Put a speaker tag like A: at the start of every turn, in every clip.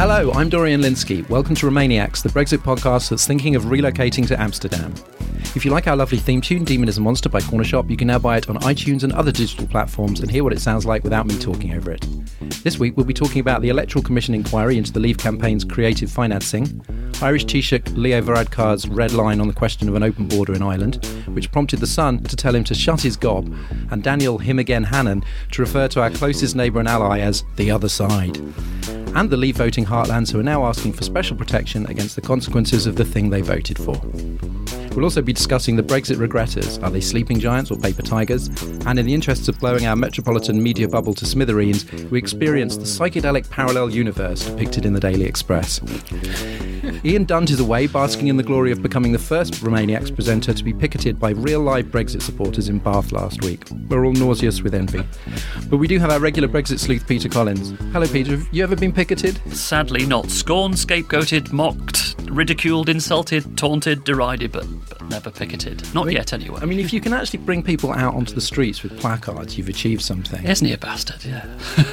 A: Hello, I'm Dorian Linsky. Welcome to Romaniacs, the Brexit podcast that's thinking of relocating to Amsterdam. If you like our lovely theme tune, Demon is a Monster by Corner Shop, you can now buy it on iTunes and other digital platforms and hear what it sounds like without me talking over it. This week we'll be talking about the Electoral Commission inquiry into the Leave campaign's creative financing, Irish Taoiseach Leo Varadkar's red line on the question of an open border in Ireland, which prompted the Sun to tell him to shut his gob, and Daniel Him Again Hannan to refer to our closest neighbour and ally as the other side. And the Leave voting heartlands who are now asking for special protection against the consequences of the thing they voted for. We'll also be discussing the Brexit regretters. Are they sleeping giants or paper tigers? And in the interests of blowing our metropolitan media bubble to smithereens, we experience the psychedelic parallel universe depicted in the Daily Express. Ian Dunt is away, basking in the glory of becoming the first Romaniacs presenter to be picketed by real-life Brexit supporters in Bath last week. We're all nauseous with envy. But we do have our regular Brexit sleuth, Peter Collins. Hello, Peter. Have you ever been picketed?
B: Sadly not. Scorned, scapegoated, mocked, ridiculed, insulted, taunted, derided, but never picketed. Not yet, anyway.
A: I mean, if you can actually bring people out onto the streets with placards, you've achieved something.
B: Isn't he a bastard? Yeah.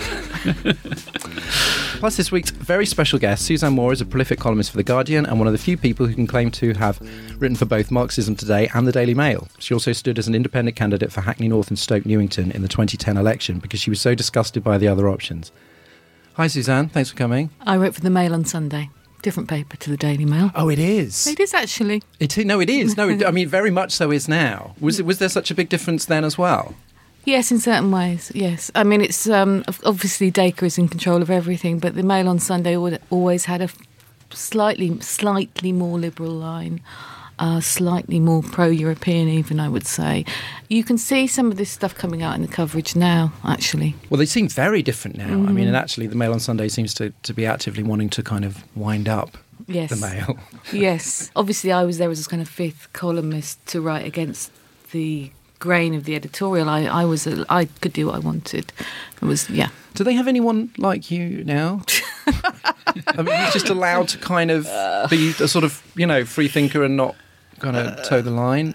A: Plus, this week's very special guest, Suzanne Moore, is a prolific columnist for The Guardian and one of the few people who can claim to have written for both Marxism Today and the Daily Mail. She also stood as an independent candidate for Hackney North and Stoke Newington in the 2010 election because she was so disgusted by the other options. Hi, Suzanne. Thanks for coming.
C: I wrote for the Mail on Sunday. Different paper to the Daily Mail.
A: Oh, it is?
C: It is, actually.
A: It is. No, I mean, very much so is now. Was there such a big difference then as well?
C: Yes, in certain ways, yes. I mean, it's obviously Dacre is in control of everything, but the Mail on Sunday always had a slightly more liberal line, slightly more pro-European even, I would say. You can see some of this stuff coming out in the coverage now, actually.
A: Well, they seem very different now. Mm-hmm. I mean, and actually the Mail on Sunday seems to be actively wanting to kind of wind up the Mail.
C: Yes. Obviously, I was there as a kind of fifth columnist to write against the grain of the editorial. I could do what I wanted. It was, yeah.
A: Do they have anyone like you now? I mean, you're just allowed to kind of be a sort of, free thinker and not kind of toe the line?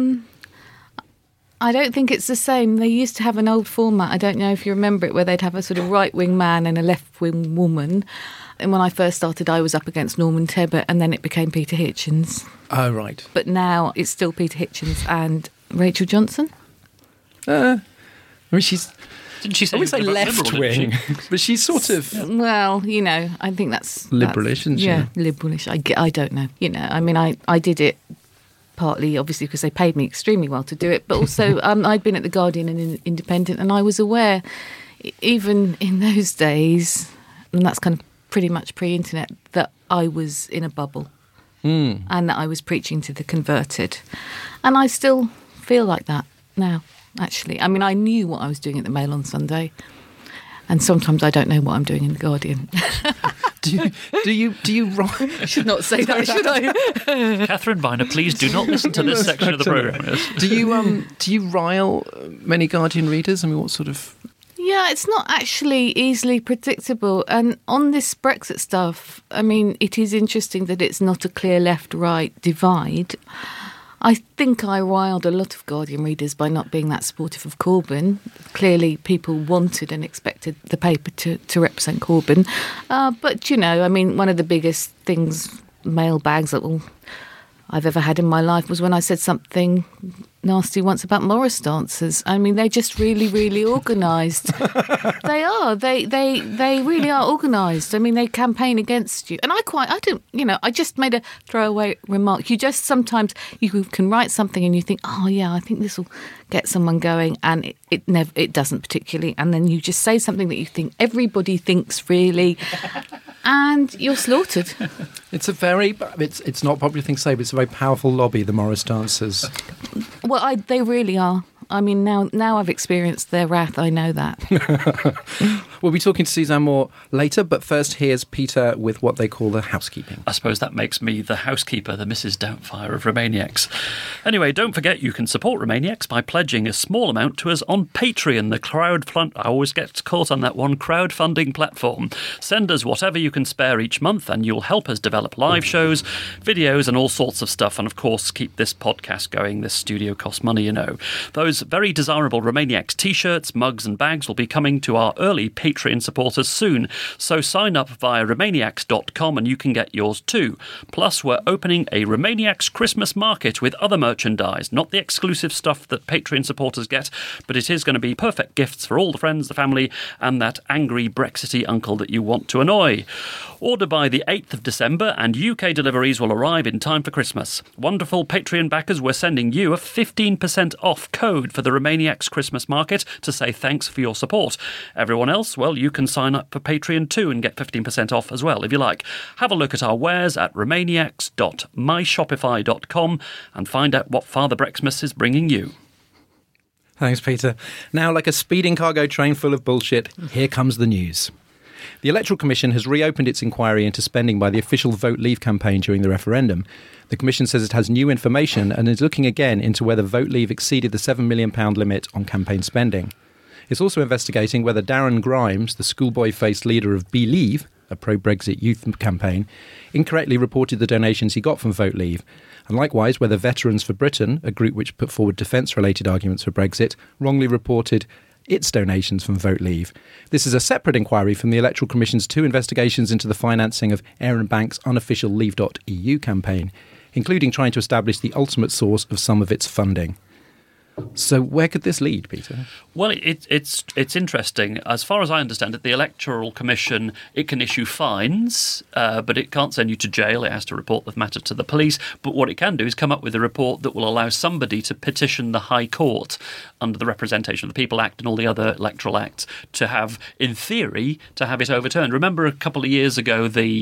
C: I don't think it's the same. They used to have an old format, I don't know if you remember it, where they'd have a sort of right-wing man and a left-wing woman. And when I first started, I was up against Norman Tebbit, and then it became Peter Hitchens.
A: Oh, right.
C: But now it's still Peter Hitchens and Rachel Johnson.
A: I mean, she's...
B: Didn't she say
A: I would say left-wing, but she's sort of...
C: Well, I think that's...
A: Liberalish, isn't she?
C: Yeah, liberalish. I don't know. I mean, I did it partly, obviously, because they paid me extremely well to do it, but also I'd been at The Guardian and Independent, and I was aware, even in those days, and that's kind of pretty much pre-internet, that I was in a bubble and that I was preaching to the converted. And I still feel like that now, actually. I mean, I knew what I was doing at the Mail on Sunday, and sometimes I don't know what I'm doing in The Guardian.
A: Do you write?
C: I should not say that, should I?
B: Catherine Viner, please do not listen to this section of the programme.
A: Do you rile many Guardian readers? I mean, what sort of...
C: Yeah, it's not actually easily predictable. And on this Brexit stuff, I mean, it is interesting that it's not a clear left-right divide. I think I riled a lot of Guardian readers by not being that supportive of Corbyn. Clearly, people wanted and expected the paper to represent Corbyn. But, I mean, one of the biggest things, mailbags that I've ever had in my life was when I said something nasty once about Morris dancers. I mean, they're just really, really organised. They are. They really are organised. I mean, they campaign against you. And I just made a throwaway remark. Sometimes you can write something and you think, oh yeah, I think this will get someone going, and it doesn't particularly. And then you just say something that you think everybody thinks really, and you're slaughtered.
A: It's not a popular thing to say, but it's a very powerful lobby, the Morris dancers.
C: Well, they really are. I mean, now I've experienced their wrath, I know that.
A: We'll be talking to Suzanne Moore later, but first here's Peter with what they call the housekeeping.
B: I suppose that makes me the housekeeper, the Mrs. Doubtfire of Romaniacs. Anyway, don't forget you can support Romaniacs by pledging a small amount to us on Patreon, the I always get caught on that one, crowdfunding platform. Send us whatever you can spare each month and you'll help us develop live shows, videos and all sorts of stuff, and of course keep this podcast going. This studio costs money, Those very desirable Romaniacs t-shirts, mugs and bags will be coming to our early Patreon Patreon supporters soon. So sign up via Remainiacs.com and you can get yours too. Plus, we're opening a Remainiacs Christmas market with other merchandise, not the exclusive stuff that Patreon supporters get, but it is going to be perfect gifts for all the friends, the family, and that angry Brexity uncle that you want to annoy. Order by the 8th of December and UK deliveries will arrive in time for Christmas. Wonderful Patreon backers, we're sending you a 15% off code for the Remainiacs Christmas market to say thanks for your support. Everyone else, well, you can sign up for Patreon too and get 15% off as well if you like. Have a look at our wares at Remainiacs.myshopify.com and find out what Father Brexmas is bringing you.
A: Thanks, Peter. Now, like a speeding cargo train full of bullshit, here comes the news. The Electoral Commission has reopened its inquiry into spending by the official Vote Leave campaign during the referendum. The Commission says it has new information and is looking again into whether Vote Leave exceeded the £7 million limit on campaign spending. It's also investigating whether Darren Grimes, the schoolboy-faced leader of Believe, a pro-Brexit youth campaign, incorrectly reported the donations he got from Vote Leave, and likewise whether Veterans for Britain, a group which put forward defence-related arguments for Brexit, wrongly reported its donations from Vote Leave. This is a separate inquiry from the Electoral Commission's two investigations into the financing of Aaron Banks' unofficial Leave.eu campaign, including trying to establish the ultimate source of some of its funding. So where could this lead, Peter?
B: Well, it's interesting. As far as I understand it, the Electoral Commission, it can issue fines, but it can't send you to jail. It has to report the matter to the police. But what it can do is come up with a report that will allow somebody to petition the High Court under the Representation of the People Act and all the other electoral acts to have, in theory, to have it overturned. Remember a couple of years ago, the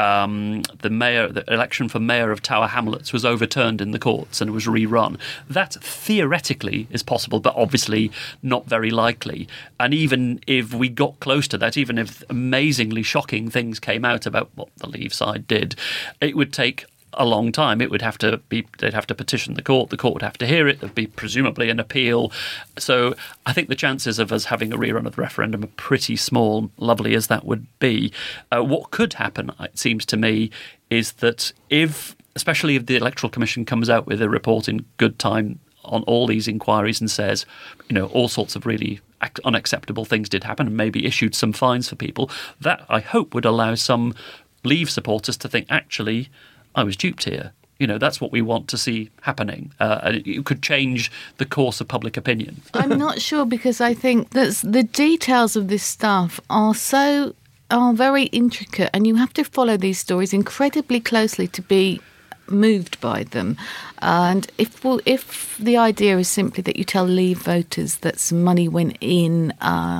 B: election for mayor of Tower Hamlets was overturned in the courts and it was rerun. That theoretically is possible, but obviously not very likely. And even if we got close to that, even if amazingly shocking things came out about what the Leave side did, it would take a long time. They'd have to petition the court would have to hear it, there'd be presumably an appeal. So I think the chances of us having a rerun of the referendum are pretty small, lovely as that would be. What could happen, it seems to me, is that especially if the Electoral Commission comes out with a report in good time on all these inquiries and says, all sorts of really unacceptable things did happen and maybe issued some fines for people, that I hope would allow some Leave supporters to think, actually, I was duped here. That's what we want to see happening. And it could change the course of public opinion.
C: I'm not sure, because I think that the details of this stuff are very intricate, and you have to follow these stories incredibly closely to be moved by them. And if the idea is simply that you tell Leave voters that some money went in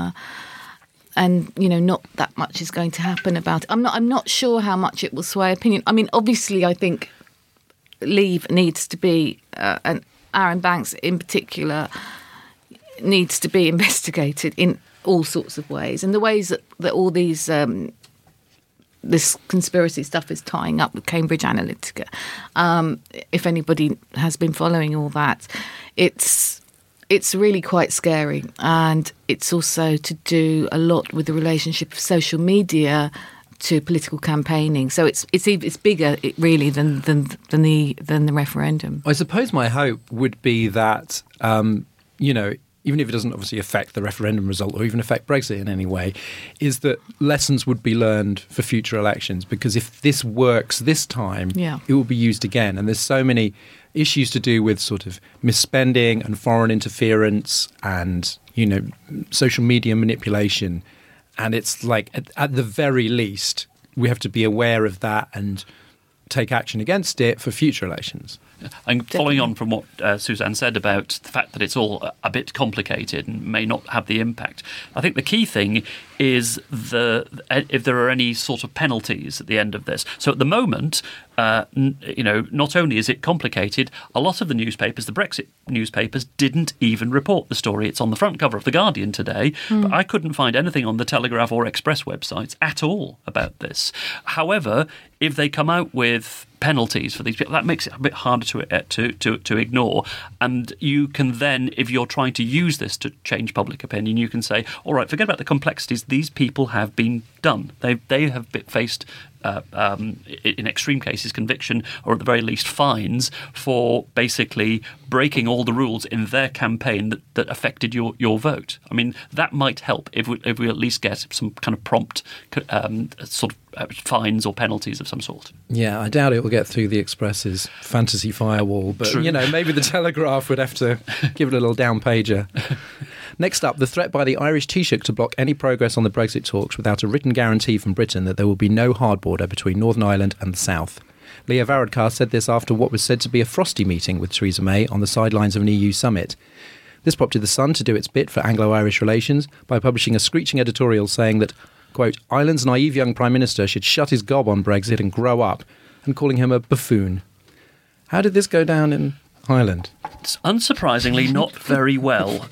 C: and not that much is going to happen about it, I'm not sure how much it will sway opinion. I mean, obviously I think Leave needs to be and Aaron Banks in particular needs to be investigated in all sorts of ways, and the ways that all these this conspiracy stuff is tying up with Cambridge Analytica. If anybody has been following all that, it's really quite scary. And it's also to do a lot with the relationship of social media to political campaigning. So it's bigger really than the referendum.
A: I suppose my hope would be that even if it doesn't obviously affect the referendum result or even affect Brexit in any way, is that lessons would be learned for future elections. Because if this works this time, it will be used again. And there's so many issues to do with sort of misspending and foreign interference and, social media manipulation. And it's like, at the very least, we have to be aware of that and take action against it for future elections.
B: And following on from what Suzanne said about the fact that it's all a bit complicated and may not have the impact, I think the key thing is if there are any sort of penalties at the end of this. So at the moment, not only is it complicated, a lot of the newspapers, the Brexit newspapers, didn't even report the story. It's on the front cover of The Guardian today, but I couldn't find anything on the Telegraph or Express websites at all about this. However, if they come out with penalties for these people. That makes it a bit harder to ignore. And you can then, if you're trying to use this to change public opinion, you can say, all right, forget about the complexities. These people have been done. They have faced, in extreme cases, conviction, or at the very least fines, for basically breaking all the rules in their campaign that affected your vote. I mean, that might help if we at least get some kind of prompt fines or penalties of some sort.
A: Yeah, I doubt it will get through the Express's fantasy firewall, but
B: True.
A: Maybe the Telegraph would have to give it a little down pager. Next up, the threat by the Irish Taoiseach to block any progress on the Brexit talks without a written guarantee from Britain that there will be no hard border between Northern Ireland and the South. Leo Varadkar said this after what was said to be a frosty meeting with Theresa May on the sidelines of an EU summit. This prompted The Sun to do its bit for Anglo-Irish relations by publishing a screeching editorial saying that, quote, Ireland's naive young Prime Minister should shut his gob on Brexit and grow up, and calling him a buffoon. How did this go down in Ireland?
B: It's unsurprisingly not very well.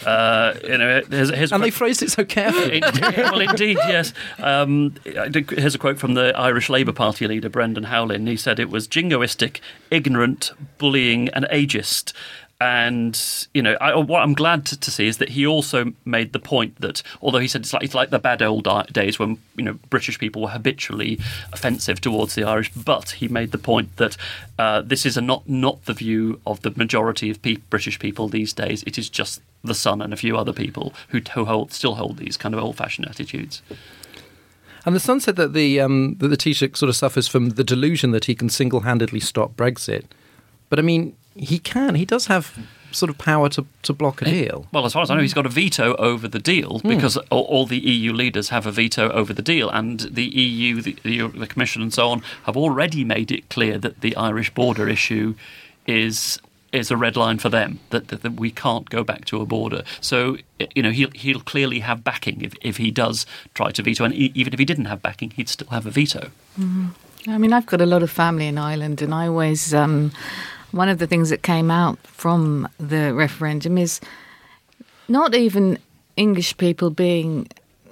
A: And they phrased it so carefully.
B: Well, indeed, yes. Here's a quote from the Irish Labour Party leader, Brendan Howlin. He said it was jingoistic, ignorant, bullying and ageist. And, what I'm glad to see is that he also made the point that, although he said it's like the bad old days when, British people were habitually offensive towards the Irish, but he made the point that this is not the view of the majority of British people these days. It is just the Sun and a few other people who still hold these kind of old-fashioned attitudes.
A: And the Sun said that the Taoiseach sort of suffers from the delusion that he can single-handedly stop Brexit. But, I mean, he does have sort of power to block a deal.
B: Well, as far as I know, he's got a veto over the deal because all the EU leaders have a veto over the deal, and the EU, the Commission and so on, have already made it clear that the Irish border issue is a red line for them, that we can't go back to a border. So, he'll clearly have backing if he does try to veto, and even if he didn't have backing, he'd still have a veto.
C: Mm-hmm. I mean, I've got a lot of family in Ireland, and I always... one of the things that came out from the referendum is not even English people being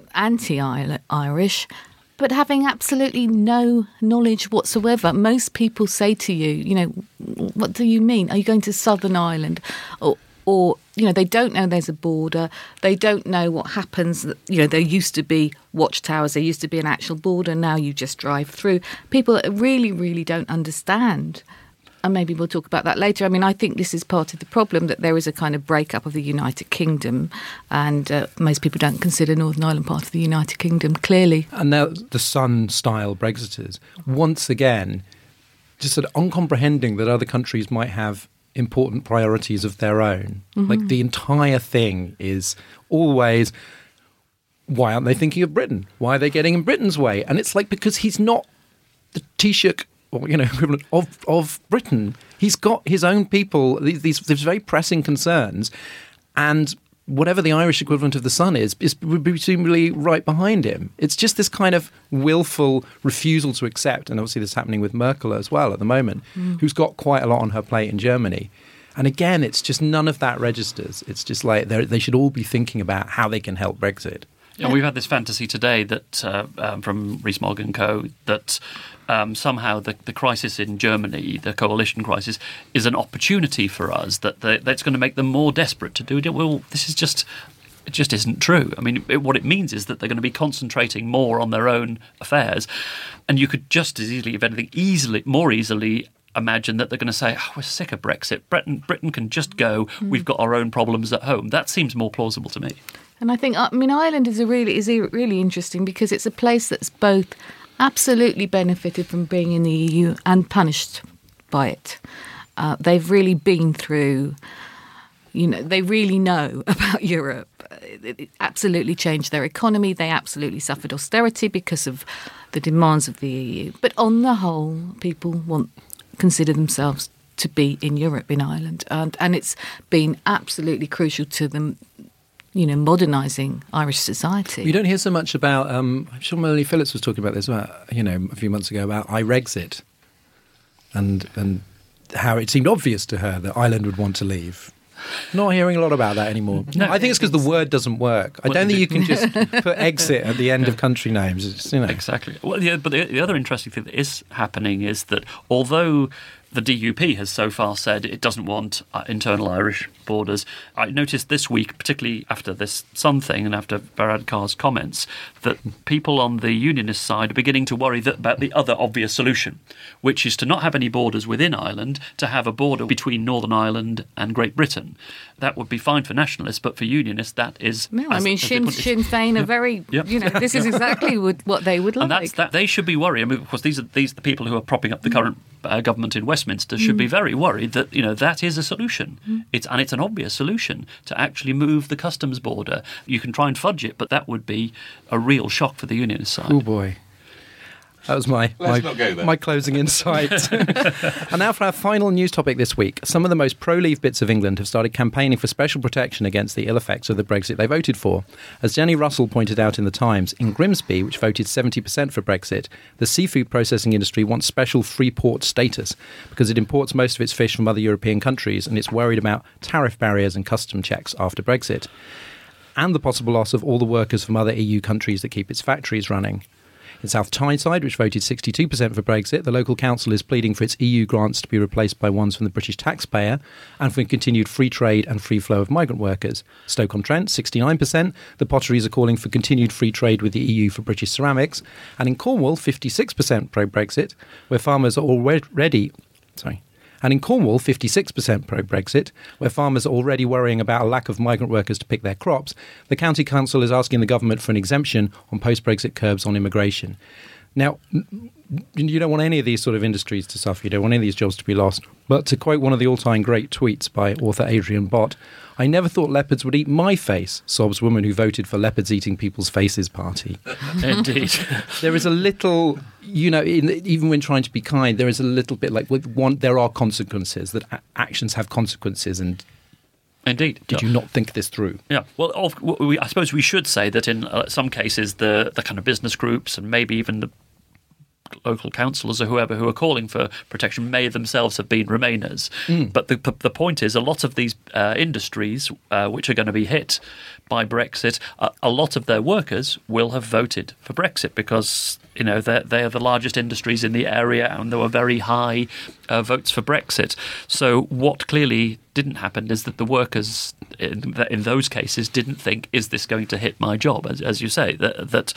C: anti-Irish, but having absolutely no knowledge whatsoever. Most people say to you, what do you mean? Are you going to Southern Ireland? Or they don't know there's a border. They don't know what happens. There used to be watchtowers. There used to be an actual border. Now you just drive through. People really, really don't understand. And maybe we'll talk about that later. I mean, I think this is part of the problem, that there is a kind of breakup of the United Kingdom, and most people don't consider Northern Ireland part of the United Kingdom, clearly.
A: And now the Sun-style Brexiters, once again, just sort of uncomprehending that other countries might have important priorities of their own. Mm-hmm. Like, the entire thing is always, why aren't they thinking of Britain? Why are they getting in Britain's way? And it's like, because he's not the Taoiseach, or equivalent of Britain. He's got his own people, these very pressing concerns, and whatever the Irish equivalent of the Sun would be presumably right behind him. It's just this kind of willful refusal to accept, and obviously this is happening with Merkel as well at the moment, who's got quite a lot on her plate in Germany. And again, it's just none of that registers. It's just like they should all be thinking about how they can help Brexit.
B: Yeah, we've had this fantasy today that from Rees-Mogg and co. that somehow the crisis in Germany, the coalition crisis, is an opportunity for us, that's going to make them more desperate to do it. Well, it just isn't true. I mean, what it means is that they're going to be concentrating more on their own affairs, and you could just as easily, if anything, more easily imagine that they're going to say, we're sick of Brexit. Britain can just go. We've got our own problems at home. That seems more plausible to me.
C: And I think, Ireland is really interesting because it's a place that's both absolutely benefited from being in the EU and punished by it. They've really been through, they really know about Europe. It absolutely changed their economy. They absolutely suffered austerity because of the demands of the EU. But on the whole, people consider themselves to be in Europe, in Ireland. And it's been absolutely crucial to them, modernising Irish society.
A: You don't hear so much about, I'm sure Melanie Phillips was talking about this, a few months ago, about Irexit and how it seemed obvious to her that Ireland would want to leave. Not hearing a lot about that anymore.
B: No.
A: I think it's because the word doesn't work. I don't think you can just put exit at the end of country names. It's,
B: Exactly. Well, but the other interesting thing that is happening is that although the DUP has so far said it doesn't want internal Irish borders, I noticed this week, particularly after this Sun thing and after Varadkar's comments, that people on the unionist side are beginning to worry about the other obvious solution, which is to not have any borders within Ireland, to have a border between Northern Ireland and Great Britain. That would be fine for nationalists, but for unionists, that is...
C: No, I mean, Sinn Féin are very... this is exactly what they would like.
B: And they should be worried. I mean, of course, these are the people who are propping up the current government in Westminster should be very worried that that is a solution. It's an obvious solution to actually move the customs border. You can try and fudge it, but that would be a real shock for the unionist side.
A: Oh boy. That was my closing insight. And now for our final news topic this week. Some of the most pro-Leave bits of England have started campaigning for special protection against the ill effects of the Brexit they voted for. As Jenny Russell pointed out in The Times, in Grimsby, which voted 70% for Brexit, the seafood processing industry wants special free port status because it imports most of its fish from other European countries and it's worried about tariff barriers and custom checks after Brexit, and the possible loss of all the workers from other EU countries that keep its factories running. In South Tyneside, which voted 62% for Brexit, the local council is pleading for its EU grants to be replaced by ones from the British taxpayer and for continued free trade and free flow of migrant workers. Stoke-on-Trent, 69%. The potteries are calling for continued free trade with the EU for British ceramics. And in Cornwall, 56% pro-Brexit, where farmers are already... And in Cornwall, 56% pro-Brexit, where farmers are already worrying about a lack of migrant workers to pick their crops, the county council is asking the government for an exemption on post-Brexit curbs on immigration. Now, you don't want any of these sort of industries to suffer. You don't want any of these jobs to be lost. But to quote one of the all-time great tweets by author Adrian Bott, "I never thought leopards would eat my face," sobs woman who voted for Leopards Eating People's Faces party.
B: Indeed.
A: There is a little, even when trying to be kind, there is a little bit like, there are consequences, that actions have consequences, and
B: indeed.
A: Did you not think this through?
B: Yeah. Well, I suppose we should say that in some cases, the kind of business groups and maybe even the local councillors or whoever who are calling for protection may themselves have been Remainers. But the point is, a lot of these industries which are going to be hit by Brexit, a lot of their workers will have voted for Brexit because they are the largest industries in the area and there were very high votes for Brexit. So what clearly didn't happen is that the workers in those cases didn't think, is this going to hit my job? As you say, that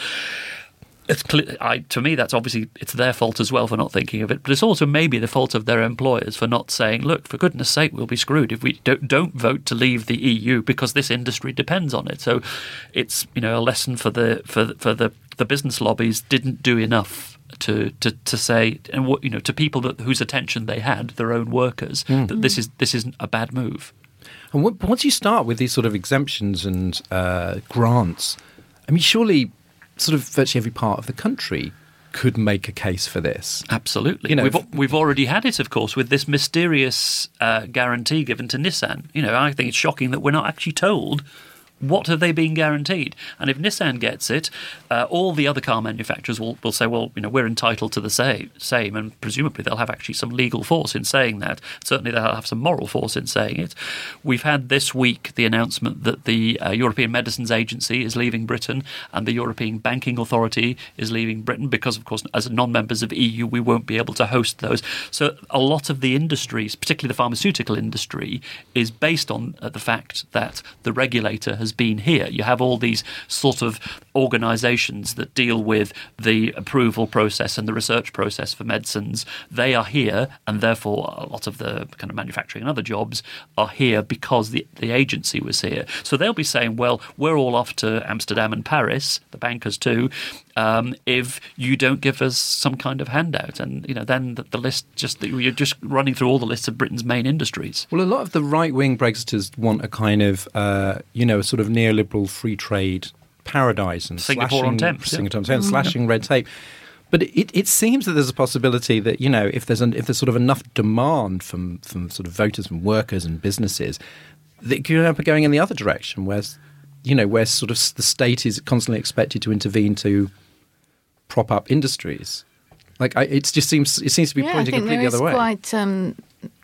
B: it's to me, that's obviously it's their fault as well for not thinking of it, but it's also maybe the fault of their employers for not saying, look, for goodness sake, we'll be screwed if we don't vote to leave the EU because this industry depends on it. So it's a lesson for the business lobbies didn't do enough to say, and to people whose attention they had, their own workers, that this isn't a bad move.
A: And once you start with these sort of exemptions and grants, I mean, surely sort of virtually every part of the country could make a case for this.
B: Absolutely. We've already had it, of course, with this mysterious guarantee given to Nissan. I think it's shocking that we're not actually told what have they been guaranteed. And if Nissan gets it, all the other car manufacturers will say, well, we're entitled to the same, and presumably they'll have actually some legal force in saying that. Certainly they'll have some moral force in saying it. We've had this week the announcement that the European Medicines Agency is leaving Britain and the European Banking Authority is leaving Britain because, of course, as non-members of EU, we won't be able to host those. So a lot of the industries, particularly the pharmaceutical industry, is based on the fact that the regulator has been here. You have all these sort of organisations that deal with the approval process and the research process for medicines. They are here, and therefore a lot of the kind of manufacturing and other jobs are here because the agency was here. So they'll be saying, well, we're all off to Amsterdam and Paris, the bankers too, if you don't give us some kind of handout. And then the list, you're just running through all the lists of Britain's main industries.
A: Well, a lot of the right-wing Brexiters want a kind of a sort of neoliberal free trade paradise and
B: Singapore on Thames,
A: slashing red tape. But it seems that there's a possibility that if there's sort of enough demand from sort of voters and workers and businesses, that it could end up going in the other direction, where sort of the state is constantly expected to intervene to prop up industries. Like it seems to be pointing completely the other way.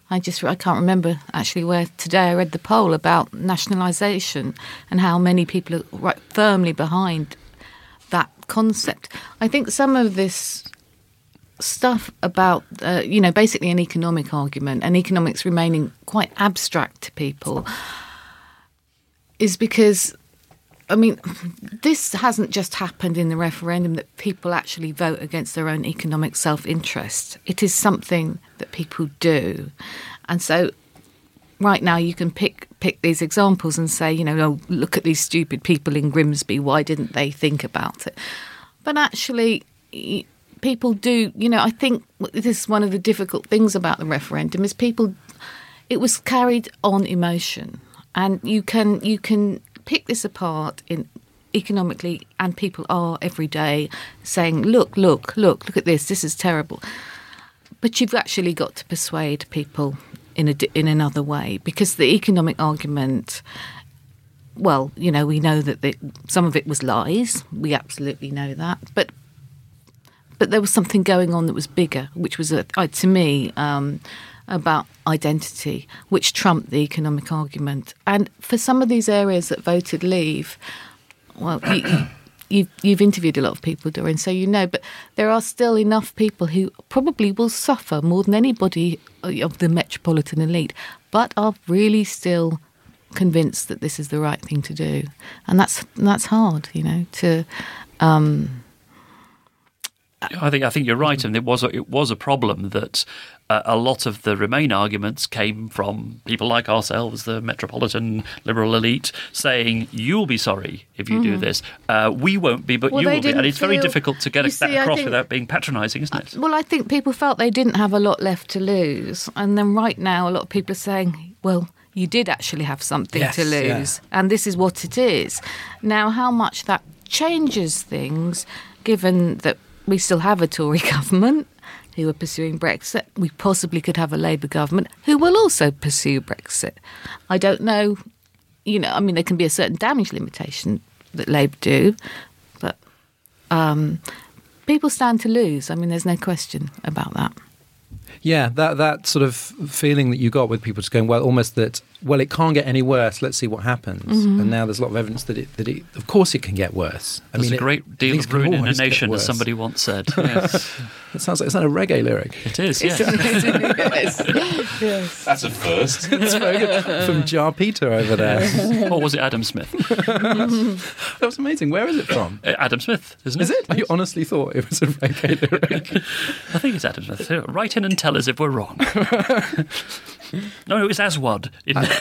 C: I can't remember actually where today I read the poll about nationalisation and how many people are right firmly behind that concept. I think some of this stuff about, basically an economic argument and economics remaining quite abstract to people is because, this hasn't just happened in the referendum that people actually vote against their own economic self-interest. It is something that people do. And so right now you can pick these examples and say, look at these stupid people in Grimsby, why didn't they think about it? But actually, people do, I think this is one of the difficult things about the referendum is it was carried on emotion. And you can pick this apart economically, and people are every day saying, look at this is terrible. But you've actually got to persuade people in another way, because the economic argument, well, we know that some of it was lies. We absolutely know that. But there was something going on that was bigger, which was, to me, about identity, which trumped the economic argument. And for some of these areas that voted Leave, well, you've interviewed a lot of people, Doreen, so but there are still enough people who probably will suffer more than anybody of the metropolitan elite, but are really still convinced that this is the right thing to do. And that's hard, to...
B: I think you're right, and it was a problem that a lot of the Remain arguments came from people like ourselves, the metropolitan liberal elite, saying you'll be sorry if you do this. We won't be, but you will be, and it's very difficult to get that across without being patronising, isn't it?
C: Well, I think people felt they didn't have a lot left to lose, and then right now a lot of people are saying, well, you did actually have something to lose, and this is what it is. Now, how much that changes things, given that we still have a Tory government who are pursuing Brexit. We possibly could have a Labour government who will also pursue Brexit. I don't know, there can be a certain damage limitation that Labour do, but people stand to lose. There's no question about that.
A: Yeah, that sort of feeling that you got with people just going, it can't get any worse, let's see what happens. Mm-hmm. And now there's a lot of evidence that it of course it can get worse.
B: There's a great deal of ruin in a nation, as somebody once said. Yes.
A: It sounds like it's not a reggae lyric.
B: It is, yes.
C: Yes.
D: That's a first.
A: It's very good. From Jar Peter over there.
B: Or was it Adam Smith?
A: That was amazing. Where is it from?
B: Adam Smith, isn't it?
A: Is it? You honestly thought it was a reggae lyric?
B: I think it's Adam Smith. Write in and tell us if we're wrong. No, it's Aswad.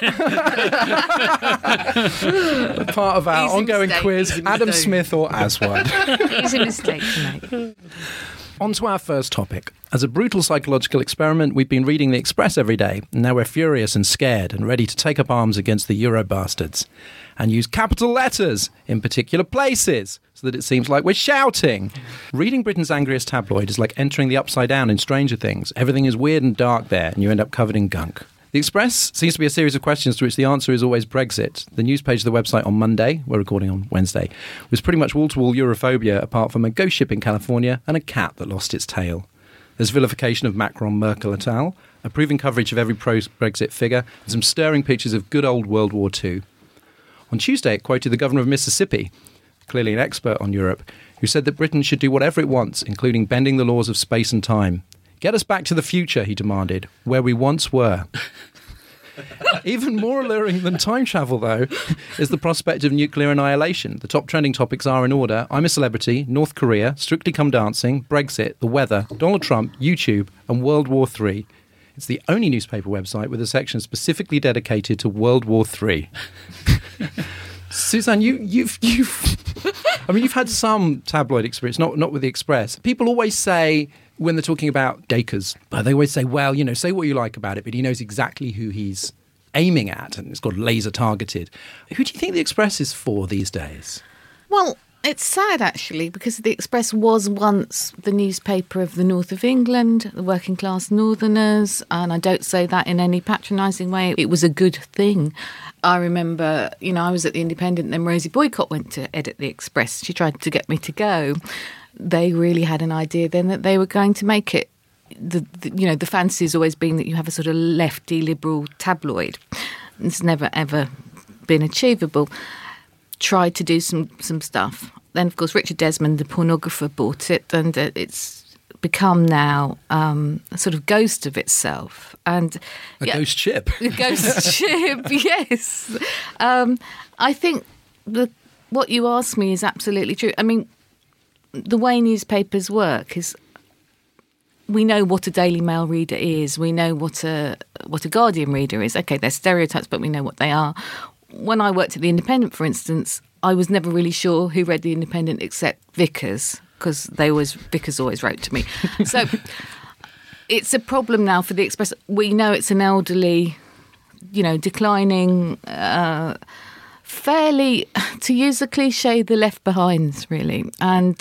A: Part of our ongoing quiz, Adam Smith or Aswad.
C: It's a mistake to make.
A: On to our first topic. As a brutal psychological experiment, we've been reading The Express every day, and now we're furious and scared and ready to take up arms against the Euro bastards and use capital letters in particular places so that it seems like we're shouting. Reading Britain's angriest tabloid is like entering the Upside Down in Stranger Things. Everything is weird and dark there, and you end up covered in gunk. The Express seems to be a series of questions to which the answer is always Brexit. The news page of the website on Monday, we're recording on Wednesday, was pretty much wall-to-wall Europhobia apart from a ghost ship in California and a cat that lost its tail. There's vilification of Macron, Merkel et al., approving coverage of every pro-Brexit figure, and some stirring pictures of good old World War II. On Tuesday, it quoted the governor of Mississippi, clearly an expert on Europe, who said that Britain should do whatever it wants, including bending the laws of space and time. Get us back to the future, he demanded, where we once were. Even more alluring than time travel, though, is the prospect of nuclear annihilation. The top trending topics are in order: I'm a Celebrity, North Korea, Strictly Come Dancing, Brexit, the weather, Donald Trump, YouTube, and World War III. It's the only newspaper website with a section specifically dedicated to World War III. Suzanne, you've had some tabloid experience, not with the Express. People always say, when they're talking about Dacres, they always say, well, say what you like about it, but he knows exactly who he's aiming at, and it's got laser targeted. Who do you think the Express is for these days?
C: Well, it's sad, actually, because the Express was once the newspaper of the north of England, the working class northerners, and I don't say that in any patronising way. It was a good thing. I remember, I was at the Independent, and then Rosie Boycott went to edit the Express. She tried to get me to go. They really had an idea then that they were going to make it the fantasy has always been that you have a sort of lefty liberal tabloid. It's never ever been achievable. Tried to do some stuff. Then, of course, Richard Desmond, the pornographer, bought it, and it's become now a sort of ghost of itself. And
A: a ghost ship.
C: A ghost ship, yes. I think what you asked me is absolutely true. I mean, the way newspapers work is we know what a Daily Mail reader is. We know what a Guardian reader is. Okay, they're stereotypes, but we know what they are. When I worked at The Independent, for instance, I was never really sure who read The Independent except Vickers, because Vickers always wrote to me. So it's a problem now for the Express. We know it's an elderly, declining, fairly, to use a cliche, the left behinds, really. And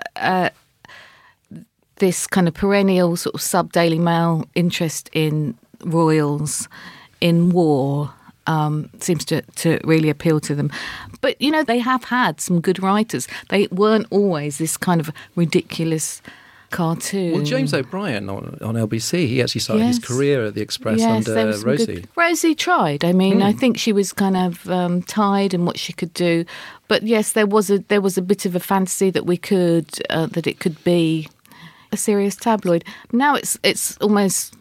C: this kind of perennial sort of sub-Daily Mail interest in royals, in war, seems to really appeal to them. But, they have had some good writers. They weren't always this kind of ridiculous cartoon.
A: Well, James O'Brien on LBC, he actually started his career at the Express under Rosie.
C: Rosie tried. I mean, I think she was kind of tied in what she could do. But yes, there was a bit of a fantasy that that it could be a serious tabloid. Now it's almost,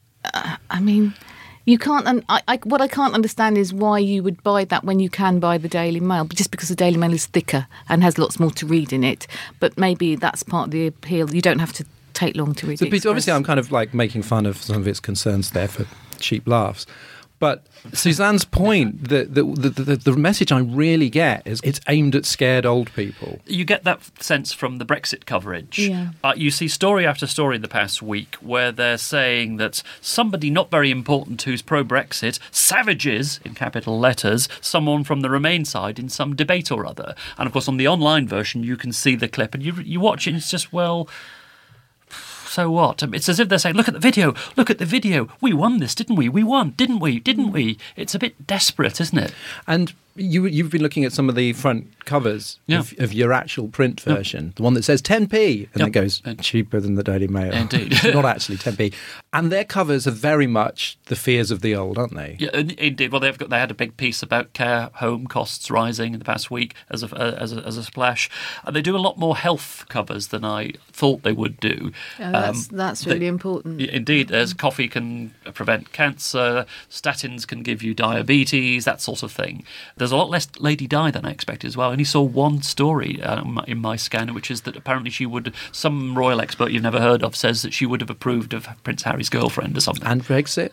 C: you can't. What I can't understand is why you would buy that when you can buy the Daily Mail, just because the Daily Mail is thicker and has lots more to read in it. But maybe that's part of the appeal. You don't have to take long to read. So,
A: Peter, obviously, I'm kind of like making fun of some of its concerns there for cheap laughs. But Suzanne's point, the message I really get is it's aimed at scared old people.
B: You get that sense from the Brexit coverage.
C: Yeah.
B: You see story after story in the past week where they're saying that somebody not very important who's pro-Brexit savages, in capital letters, someone from the Remain side in some debate or other. And, of course, on the online version, you can see the clip and you watch it and it's just, well, so what? It's as if they're saying, look at the video, we won this, didn't we? We won, didn't we? It's a bit desperate, isn't it?
A: And you've been looking at some of the front covers of your actual print version, the one that says 10p, and it goes cheaper than the Daily Mail.
B: Indeed.
A: Not actually 10p. And their covers are very much the fears of the old, aren't they?
B: Yeah, indeed. Well, they had a big piece about care home costs rising in the past week as a splash. And they do a lot more health covers than I thought they would do.
C: That's really important.
B: Indeed, as coffee can prevent cancer, statins can give you diabetes, that sort of thing. There's a lot less Lady Di than I expected as well. I only saw one story in my scan, which is that apparently some royal expert you've never heard of says that she would have approved of Prince Harry's girlfriend or something.
A: And Brexit?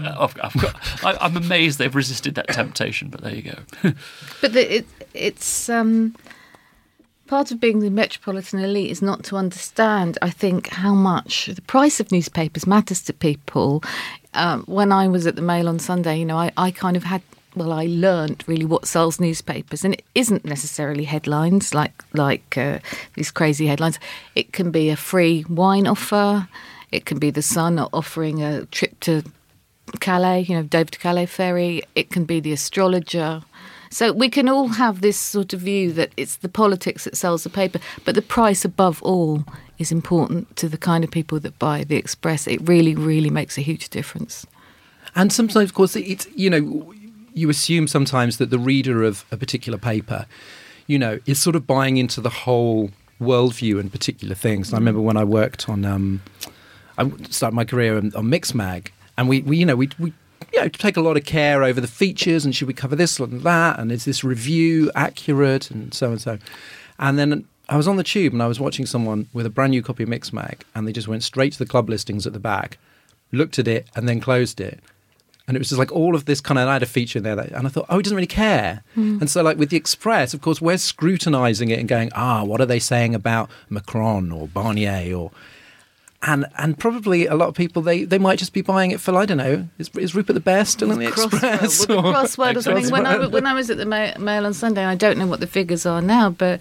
B: I'm amazed they've resisted that temptation, but there you go.
C: But it's part of being the metropolitan elite is not to understand, I think, how much the price of newspapers matters to people. When I was at the Mail on Sunday, I kind of had... Well, I learned really what sells newspapers, and it isn't necessarily headlines like these crazy headlines. It can be a free wine offer. It can be the Sun offering a trip to Calais, Dover to Calais ferry. It can be the Astrologer. So we can all have this sort of view that it's the politics that sells the paper, but the price above all is important to the kind of people that buy the Express. It really, really makes a huge difference.
A: And sometimes, of course, it's you assume sometimes that the reader of a particular paper, is sort of buying into the whole worldview and particular things. And I remember when I worked on, I started my career on Mixmag, and we take a lot of care over the features and should we cover this and that, and is this review accurate, and so and so. And then I was on the tube and I was watching someone with a brand new copy of Mixmag, and they just went straight to the club listings at the back, looked at it, and then closed it. And it was just like all of this kind of, I had a feature in there and I thought, he doesn't really care. And so like with the Express, of course, we're scrutinising it and going, what are they saying about Macron or Barnier and probably a lot of people, they might just be buying it for, I don't know, is Rupert the Bear still in the Express?
C: Well, the crossword or something. When I was at the Mail on Sunday, I don't know what the figures are now, but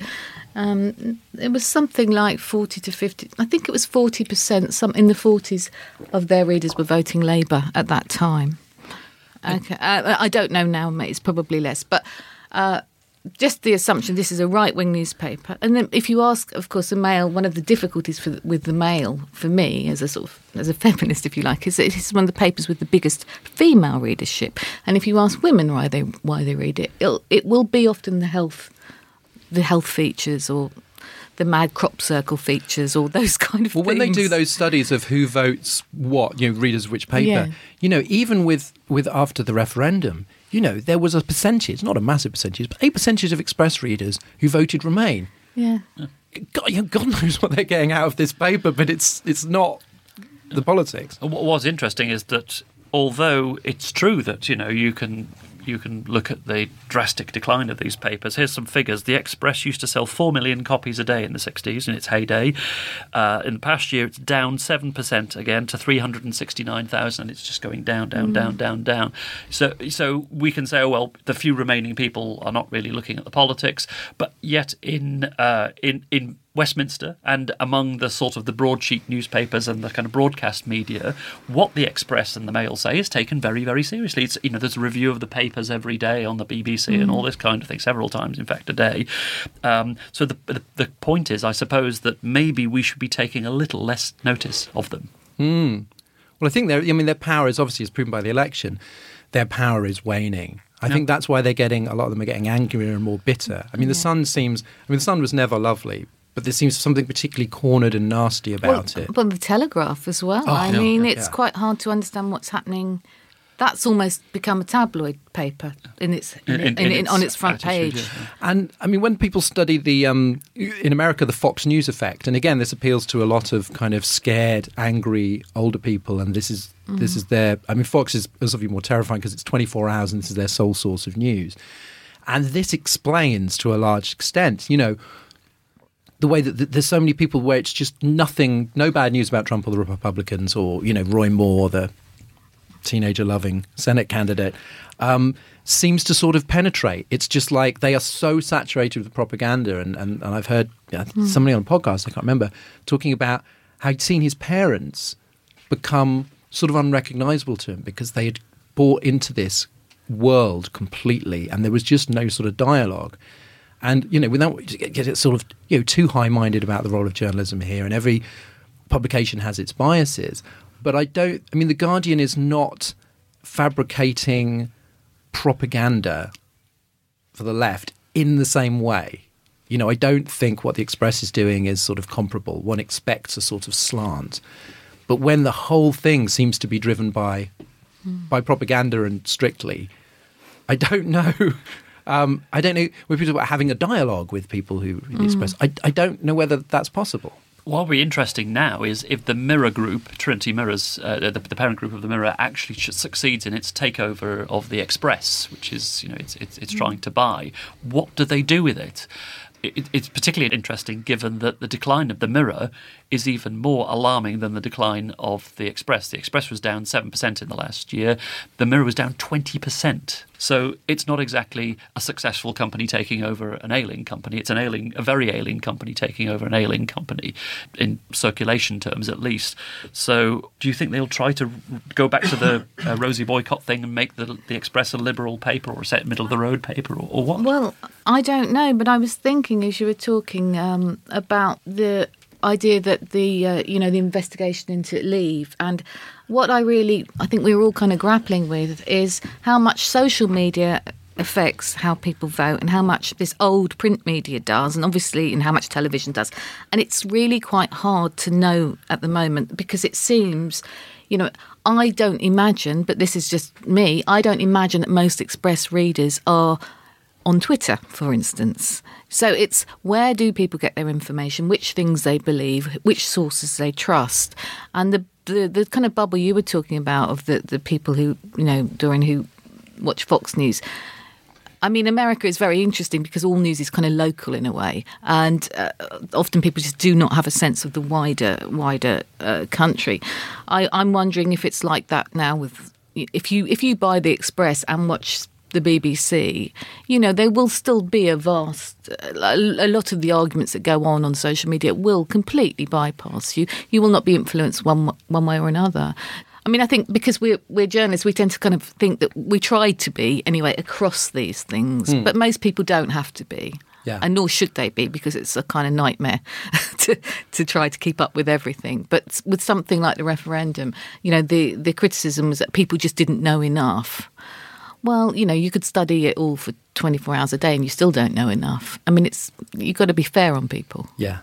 C: it was something like 40 to 50, I think it was 40%, some in the 40s of their readers were voting Labour at that time. Okay, I don't know now, mate. It's probably less, but just the assumption this is a right-wing newspaper. And then if you ask, of course, the Mail, one of the difficulties with the Mail, for me, as a feminist, if you like, is that it's one of the papers with the biggest female readership. And if you ask women why they read it, it will be often the health features or the Mad Crop Circle features or those kind of things.
A: Well, when they do those studies of who votes what, readers of which paper, even with after the referendum, there was a percentage, not a massive percentage, but a percentage of Express readers who voted Remain.
C: Yeah.
A: God knows what they're getting out of this paper, but it's not the politics.
B: What was interesting is that although it's true that, you can look at the drastic decline of these papers. Here's some figures. The Express used to sell 4 million copies a day in the 60s, in its heyday. In the past year, it's down 7% again to 369,000. It's just going down. So we can say, the few remaining people are not really looking at the politics. But yet in Westminster and among the sort of the broadsheet newspapers and the kind of broadcast media, what the Express and the Mail say is taken very, very seriously. It's, there's a review of the papers every day on the BBC and all this kind of thing, several times, in fact, a day. So the point is, I suppose, that maybe we should be taking a little less notice of them.
A: Well, I think their power is obviously, as proven by the election, their power is waning. I think that's why a lot of them are getting angrier and more bitter. The Sun the Sun was never lovely, but there seems something particularly cornered and nasty about it.
C: But the Telegraph as well. It's quite hard to understand what's happening. That's almost become a tabloid paper on its front page.
B: Yeah.
A: And when people study in America, the Fox News effect, and again, this appeals to a lot of kind of scared, angry older people, and this is their. Fox is obviously more terrifying because it's 24 hours, and this is their sole source of news. And this explains to a large extent, the way that there's so many people where it's just nothing, no bad news about Trump or the Republicans or, Roy Moore, the teenager-loving Senate candidate, seems to sort of penetrate. It's just like they are so saturated with propaganda. And I've heard somebody on a podcast, I can't remember, talking about how he'd seen his parents become sort of unrecognisable to him because they had bought into this world completely and there was just no sort of dialogue. And, without getting sort of, too high-minded about the role of journalism here, and every publication has its biases. But The Guardian is not fabricating propaganda for the left in the same way. I don't think what the Express is doing is sort of comparable. One expects a sort of slant. But when the whole thing seems to be driven by propaganda and strictly, I don't know... I don't know when people talk about having a dialogue with people who express. I don't know whether that's possible.
B: What will be interesting now is if the Mirror Group, Trinity Mirrors, the parent group of the Mirror, actually succeeds in its takeover of the Express, which is it's trying to buy. What do they do with it? It's particularly interesting given that the decline of the Mirror is even more alarming than the decline of the Express. The Express was down 7% in the last year. The Mirror was down 20%. So it's not exactly a successful company taking over an ailing company. It's a very ailing company taking over an ailing company, in circulation terms at least. So do you think they'll try to go back to the Rosie boycott thing and make the Express a liberal paper or a set middle-of-the-road paper or what?
C: Well, I don't know, but I was thinking as you were talking about the idea that the investigation into Leave, and what I think we were all kind of grappling with is how much social media affects how people vote and how much this old print media does, and obviously and how much television does. And it's really quite hard to know at the moment because it seems, I don't imagine, but this is just me, I don't imagine that most Express readers are on Twitter, for instance. So it's where do people get their information, which things they believe, which sources they trust. And the kind of bubble you were talking about of the people who, Dorian, who watch Fox News. America is very interesting because all news is kind of local in a way. And often people just do not have a sense of the wider country. I'm wondering if it's like that now with if you buy the Express and watch the BBC, there will still be a lot of the arguments that go on social media will completely bypass you. You will not be influenced one way or another. I mean, I think because we're journalists, we tend to kind of think that we try to be, anyway, across these things. But most people don't have to be.
A: Yeah.
C: And nor should they be, because it's a kind of nightmare to try to keep up with everything. But with something like the referendum, the criticism was that people just didn't know enough. Well, you could study it all for 24 hours a day and you still don't know enough. I mean, you've got to be fair on people.
A: Yeah.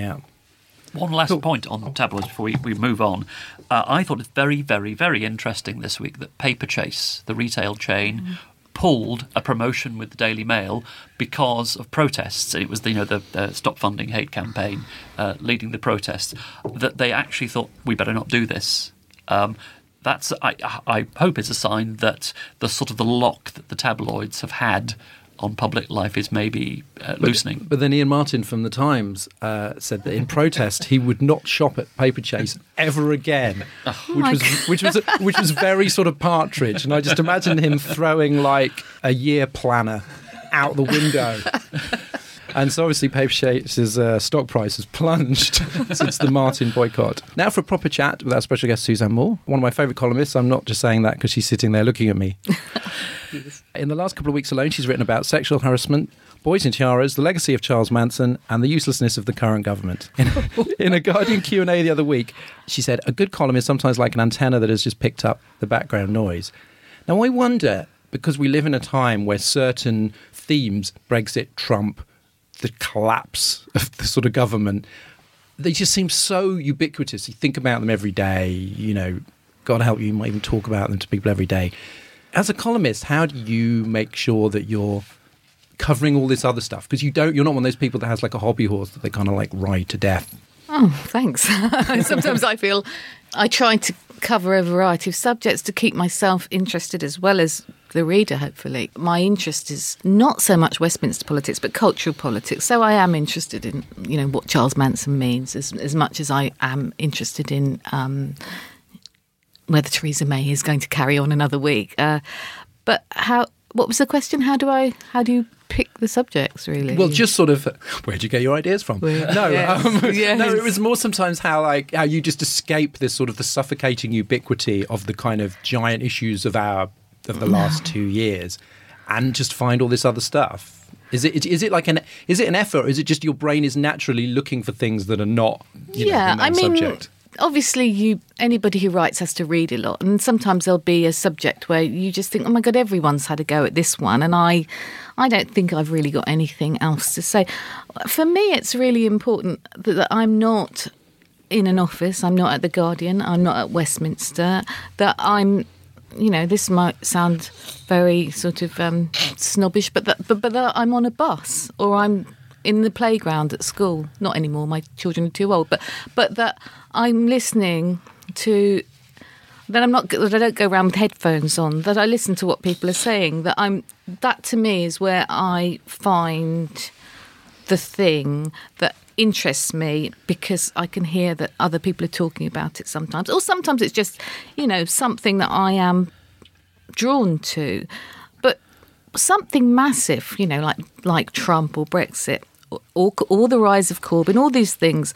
B: One last point on tabloids before we move on. I thought it's very, very, very interesting this week that Paperchase, the retail chain, pulled a promotion with the Daily Mail because of protests. It was the Stop Funding Hate campaign leading the protests. That they actually thought, we better not do this. That's I hope it's a sign that the lock that the tabloids have had on public life is maybe loosening. But
A: then Ian Martin from The Times said that in protest he would not shop at Paperchase ever again, which was very sort of Partridge. And I just imagine him throwing like a year planner out the window. And so obviously Paperchase's stock price has plunged since the Martin boycott. Now for a proper chat with our special guest Suzanne Moore, one of my favourite columnists. I'm not just saying that because she's sitting there looking at me. In the last couple of weeks alone, she's written about sexual harassment, boys in tiaras, the legacy of Charles Manson, and the uselessness of the current government. In a Guardian Q&A the other week, she said, a good column is sometimes like an antenna that has just picked up the background noise. Now, I wonder, because we live in a time where certain themes, Brexit, Trump, the collapse of the sort of government, they just seem so ubiquitous. You think about them every day, God help you might even talk about them to people every day. As a columnist, how do you make sure that you're covering all this other stuff? Because you're not one of those people that has like a hobby horse that they kind of like ride to death.
C: Oh, thanks. Sometimes I feel I try to cover a variety of subjects to keep myself interested as well as the reader, hopefully. My interest is not so much Westminster politics, but cultural politics. So I am interested in, what Charles Manson means as much as I am interested in whether Theresa May is going to carry on another week. But what was the question? How do you pick the subjects, really?
A: Well, just sort of, where'd you get your ideas from?
C: Yes.
A: No, it was more sometimes how you just escape this sort of the suffocating ubiquity of the kind of giant issues of the last 2 years, and just find all this other stuff. Is it an effort, or is it just your brain is naturally looking for things that are not the main subject?
C: Obviously, anybody who writes has to read a lot, and sometimes there'll be a subject where you just think, oh my God, everyone's had a go at this one, and I don't think I've really got anything else to say. For me, it's really important that I'm not in an office, I'm not at The Guardian, I'm not at Westminster, that I'm, this might sound very sort of snobbish, but that I'm on a bus or I'm in the playground at school. Not anymore, my children are too old, but that I'm listening to, that I don't go around with headphones on, that I listen to what people are saying, that to me is where I find the thing that interests me, because I can hear that other people are talking about it sometimes, or sometimes it's just, something that I am drawn to. But something massive, like Trump or Brexit or the rise of Corbyn, all these things,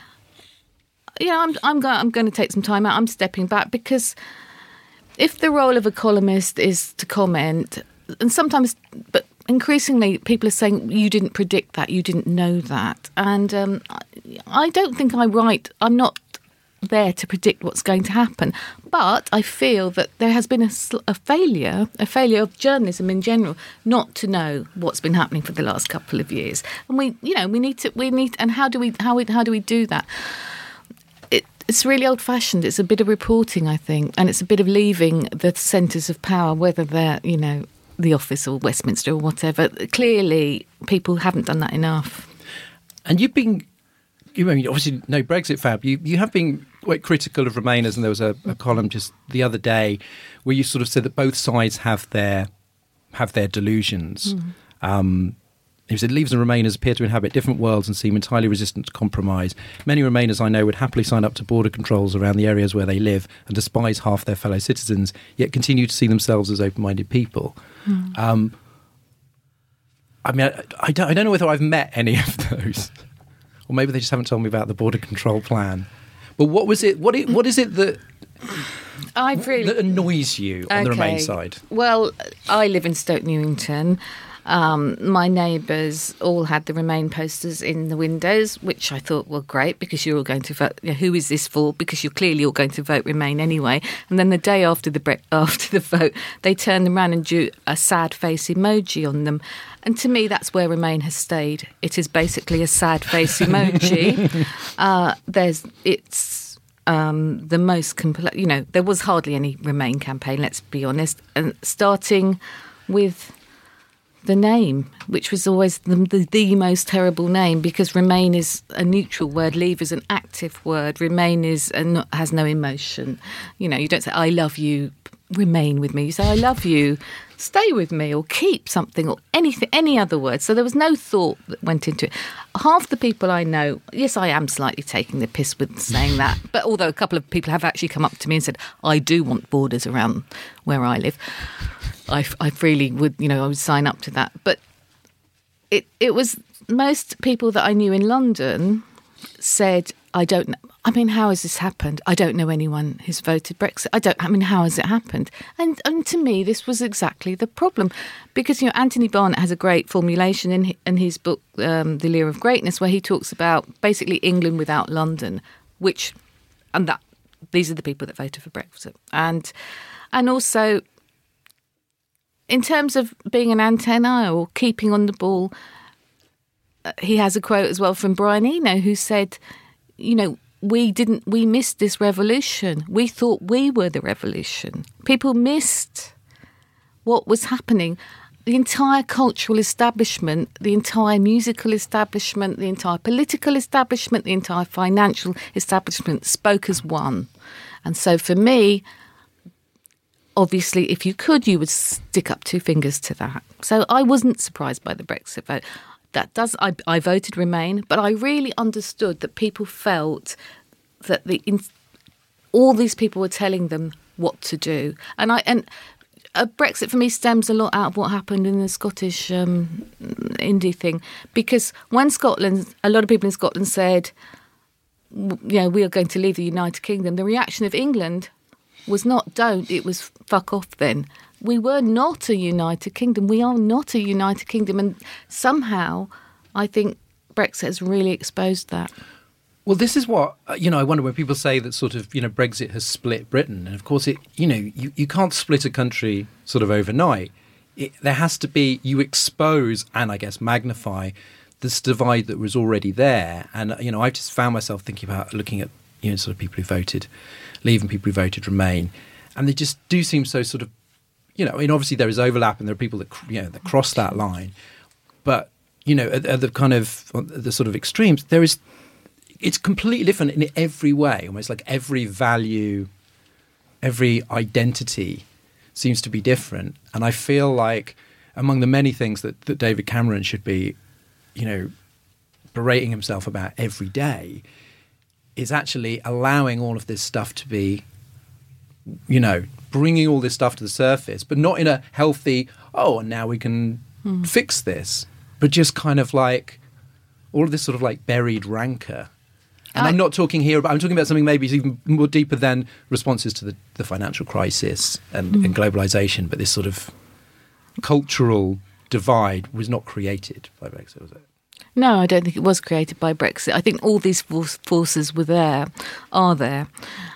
C: I'm going to take some time out. I'm stepping back, because if the role of a columnist is to comment, and sometimes, but increasingly people are saying, you didn't predict that, you didn't know that. And I don't think I'm not there to predict what's going to happen. But I feel that there has been a failure of journalism in general, not to know what's been happening for the last couple of years. And we need, and how do we do that? It's really old-fashioned. It's a bit of reporting, I think, and it's a bit of leaving the centres of power, whether they're, the office or Westminster or whatever. Clearly, people haven't done that enough.
A: And you've been, obviously no Brexit fab. You have been quite critical of Remainers, and there was a column just the other day where you sort of said that both sides have their delusions. He said, Leavers and Remainers appear to inhabit different worlds and seem entirely resistant to compromise. Many Remainers I know would happily sign up to border controls around the areas where they live and despise half their fellow citizens, yet continue to see themselves as open-minded people. I don't know whether I've met any of those, or maybe they just haven't told me about the border control plan. But what was it? What is it that that annoys you on the Remain side?
C: Well, I live in Stoke Newington. My neighbours all had the Remain posters in the windows, which I thought were great because you're all going to vote. Who is this for? Because you're clearly all going to vote Remain anyway. And then the day after the vote, they turned them around and drew a sad face emoji on them. And to me, that's where Remain has stayed. It is basically a sad face emoji. It's the most complete. There was hardly any Remain campaign. Let's be honest. And starting with the name, which was always the most terrible name, because Remain is a neutral word, Leave is an active word, Remain has no emotion. You don't say, I love you, remain with me. You say, I love you, stay with me, or keep something, or anything, any other word. So there was no thought that went into it. Half the people I know, yes, I am slightly taking the piss with saying that, but although a couple of people have actually come up to me and said, I do want borders around where I live. I really would, I would sign up to that. But it was most people that I knew in London said, I don't know. I mean, how has this happened? I don't know anyone who's voted Brexit. How has it happened? And to me, this was exactly the problem. Because, Anthony Barnett has a great formulation in his book, The Lure of Greatness, where he talks about basically England without London, these are the people that voted for Brexit. And also, in terms of being an antenna or keeping on the ball, he has a quote as well from Brian Eno, who said, we missed this revolution. We thought we were the revolution. People missed what was happening. The entire cultural establishment, the entire musical establishment, the entire political establishment, the entire financial establishment spoke as one. And so for me, obviously, if you could, you would stick up two fingers to that. So I wasn't surprised by the Brexit vote. I voted Remain, but I really understood that people felt that all these people were telling them what to do. And Brexit for me stems a lot out of what happened in the Scottish indie thing, because when a lot of people in Scotland said, we are going to leave the United Kingdom, the reaction of England was not don't, it was fuck off then. We were not a United Kingdom. We are not a United Kingdom. And somehow I think Brexit has really exposed that.
A: Well, this is what, I wonder when people say that sort of, Brexit has split Britain. And of course, you can't split a country sort of overnight. There has to be, you expose and I guess magnify this divide that was already there. And, I've just found myself thinking about looking at, sort of people who voted Leave and people who voted Remain. And they just do seem so sort of, obviously there is overlap and there are people that, that cross that line. But, at the kind of, the sort of extremes, it's completely different in every way. Almost like every value, every identity seems to be different. And I feel like among the many things that David Cameron should be, berating himself about every day is actually allowing all of this stuff to be, bringing all this stuff to the surface, but not in a healthy, and now we can fix this, but just kind of like all of this sort of like buried rancor. And I'm not talking here about, I'm talking about something maybe even more deeper than responses to the financial crisis and globalization, but this sort of cultural divide was not created by Brexit, was it?
C: No, I don't think it was created by Brexit. I think all these forces are there.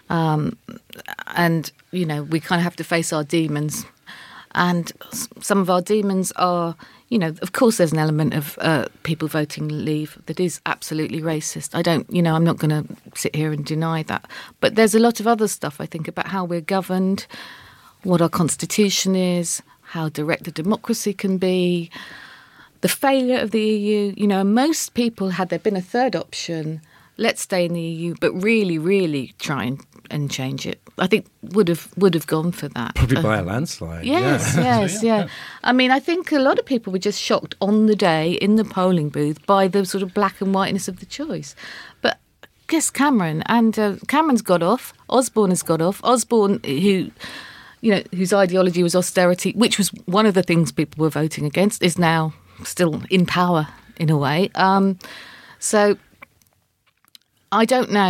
C: And, we kind of have to face our demons. And some of our demons are, of course there's an element of people voting Leave that is absolutely racist. I'm not going to sit here and deny that. But there's a lot of other stuff, I think, about how we're governed, what our constitution is, how direct the democracy can be, the failure of the EU. Most people, had there been a third option, let's stay in the EU, but really, really try and change it, I think would have gone for that.
A: Probably by a landslide.
C: Yes. I mean, I think a lot of people were just shocked on the day in the polling booth by the sort of black and whiteness of the choice. But I guess Cameron's got off. Osborne has got off. Osborne, whose ideology was austerity, which was one of the things people were voting against, is now still in power in a way. So I don't know.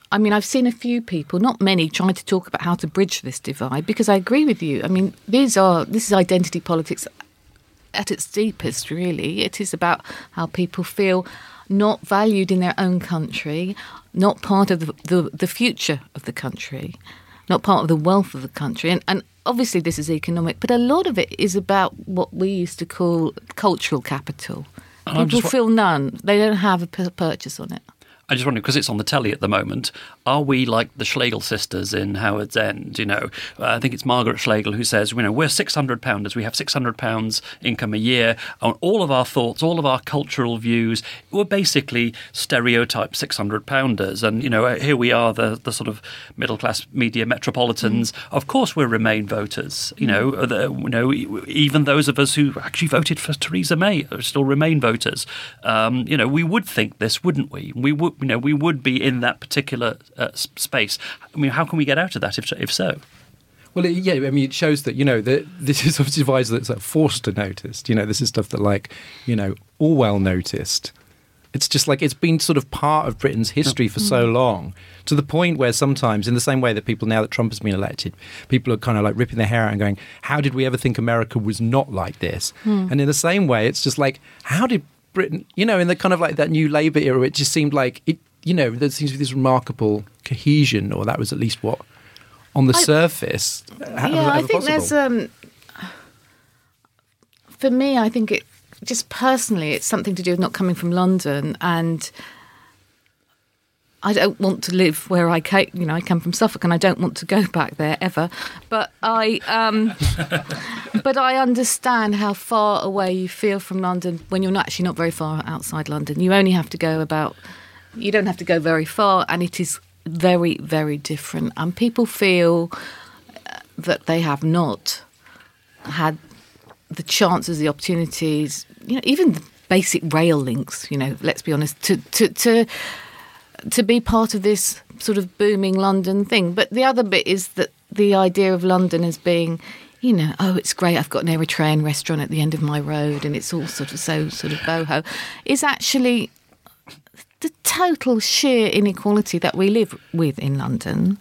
C: I mean, I've seen a few people, not many, trying to talk about how to bridge this divide, because I agree with you. I mean, this is identity politics at its deepest, really. It is about how people feel not valued in their own country, not part of the future of the country, not part of the wealth of the country. And obviously this is economic, but a lot of it is about what we used to call cultural capital. People feel none. They don't have a purchase on it.
B: I just wonder, because it's on the telly at the moment, are we like the Schlegel sisters in Howard's End? I think it's Margaret Schlegel who says, we're £600. We have £600 income a year. On all of our thoughts, all of our cultural views, we're basically stereotype £600-pounders. And, here we are, the sort of middle-class media metropolitans. Of course we're Remain voters. Even those of us who actually voted for Theresa May are still Remain voters. We would think this, wouldn't we? We would be in that particular space. I mean, how can we get out of that if so?
A: Well, it shows that, that this is obviously advice that's Forster noticed. This is stuff that Orwell noticed. It's just it's been sort of part of Britain's history for so long, to the point where sometimes, in the same way that people, now that Trump has been elected, people are kind of ripping their hair out and going, how did we ever think America was not like this? And in the same way, it's just how did Britain, in the kind of that new Labour era, it just seemed there seems to be this remarkable cohesion, or that was at least what, on the surface,
C: I think possible. There's, for me, I think it, just personally, it's something to do with not coming from London, and I don't want to live where I came. I come from Suffolk, and I don't want to go back there ever. But I understand how far away you feel from London when you're actually not very far outside London. You only have to go you don't have to go very far, and it is very, very different. And people feel that they have not had the chances, the opportunities, even the basic rail links. Let's be honest, to be part of this sort of booming London thing. But the other bit is that the idea of London as being, it's great, I've got an Eritrean restaurant at the end of my road and it's all sort of boho, is actually the total sheer inequality that we live with in London.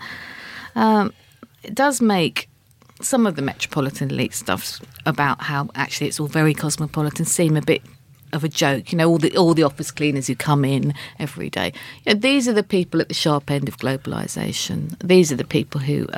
C: It does make some of the metropolitan elite stuff about how actually it's all very cosmopolitan seem a bit of a joke. All the office cleaners who come in every day. These are the people at the sharp end of globalisation. These are the people who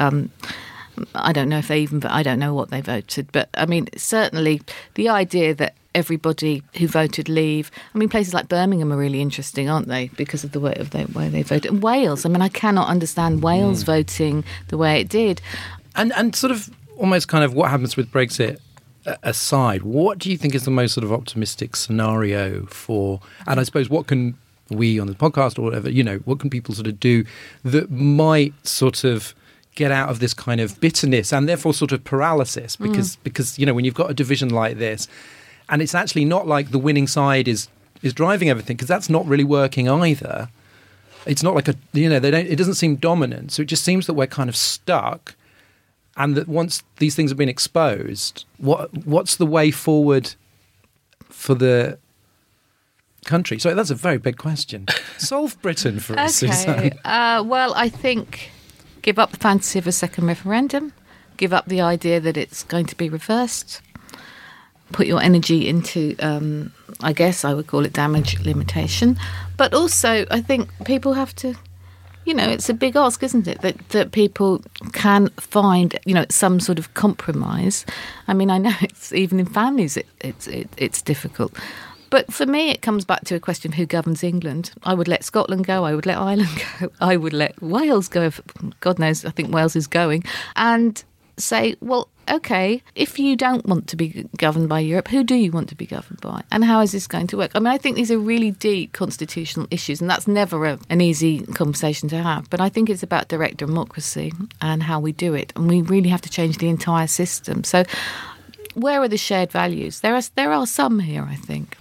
C: I don't know if they even, I don't know what they voted, but I mean certainly the idea that everybody who voted Leave. I mean, places like Birmingham are really interesting, aren't they? Because of the way they voted. And Wales. I mean, I cannot understand Wales voting the way it did.
A: And sort of almost kind of what happens with Brexit aside, what do you think is the most sort of optimistic scenario for, and I suppose what can we on the podcast or whatever, what can people sort of do that might sort of get out of this kind of bitterness and therefore sort of paralysis? Because when you've got a division like this, and it's actually not like the winning side is driving everything, because that's not really working either. It's not like it doesn't seem dominant. So it just seems that we're kind of stuck. And that once these things have been exposed, what's the way forward for the country? So that's a very big question. Solve Britain for us, Suzanne.
C: Well, I think give up the fantasy of a second referendum. Give up the idea that it's going to be reversed. Put your energy into, I guess I would call it damage limitation. But also, I think people have to, it's a big ask, isn't it? That people can find, some sort of compromise. I mean, I know it's even in families it's difficult. But for me, it comes back to a question of who governs England. I would let Scotland go. I would let Ireland go. I would let Wales go. God knows, I think Wales is going. And say, well, OK, if you don't want to be governed by Europe, who do you want to be governed by? And how is this going to work? I mean, I think these are really deep constitutional issues, and that's never an easy conversation to have. But I think it's about direct democracy and how we do it. And we really have to change the entire system. So where are the shared values? There are some here, I think.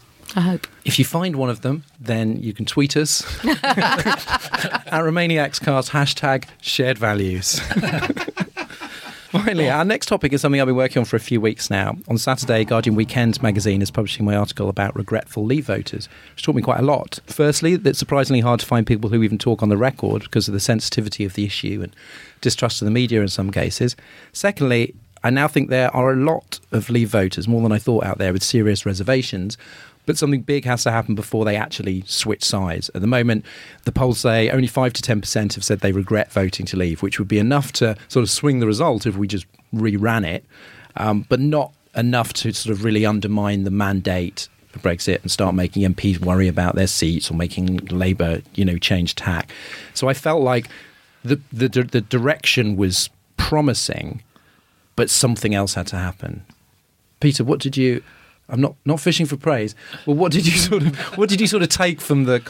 C: I hope.
A: If you find one of them, then you can tweet us at RomaniacsCast, #shared values. Finally, our next topic is something I've been working on for a few weeks now. On Saturday, Guardian Weekend magazine is publishing my article about regretful Leave voters, which taught me quite a lot. Firstly, it's surprisingly hard to find people who even talk on the record because of the sensitivity of the issue and distrust of the media in some cases. Secondly, I now think there are a lot of Leave voters, more than I thought, out there with serious reservations. But something big has to happen before they actually switch sides. At the moment, the polls say only 5 to 10% have said they regret voting to leave, which would be enough to sort of swing the result if we just reran it, but not enough to sort of really undermine the mandate for Brexit and start making MPs worry about their seats or making Labour, change tack. So I felt like the direction was promising, but something else had to happen. Peter, what did you... I'm not fishing for praise. Well, what did you sort of take from the